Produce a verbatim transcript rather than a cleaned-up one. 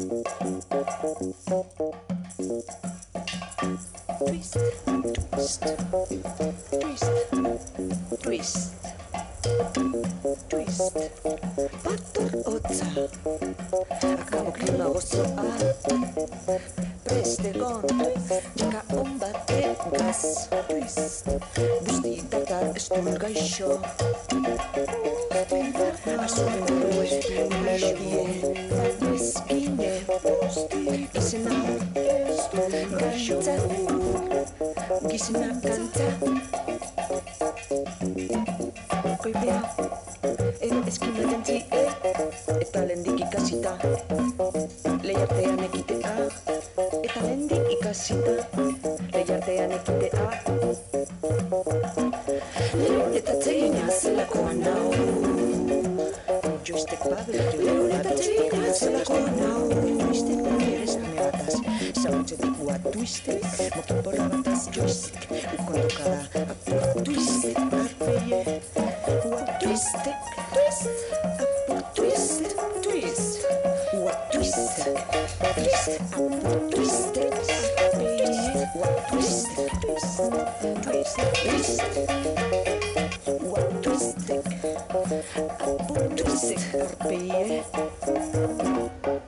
twist, twist, twist, twist, twist. Pattor otsa, akabo klima gozoa, preste kontu, txaka on batekaz. Twist, busti dakar estun gaixo, azurrengo estun melodie, mezkine, izena, gantza, gizena kantza. Koipea, edo eskina jantzi, eta lendik ikasita, lehiartean ekitea, eta lendik ikasita, lehiartean ekitea. Lehonetatzeina zelakoan nau, joistek badut, lehonetatzeina zelakoan nau, joistek badut, ame bataz, zautzetik ua twistek, mokiporra bataz joistek, ukondokada, apur twistek, arpeie, ua twistek, twist, apur twistek, twist, ua twistek, twist, apur twistek, arpeie, ua twistek, twist, twist, twist, ua twistek, apur twistek, arpeie.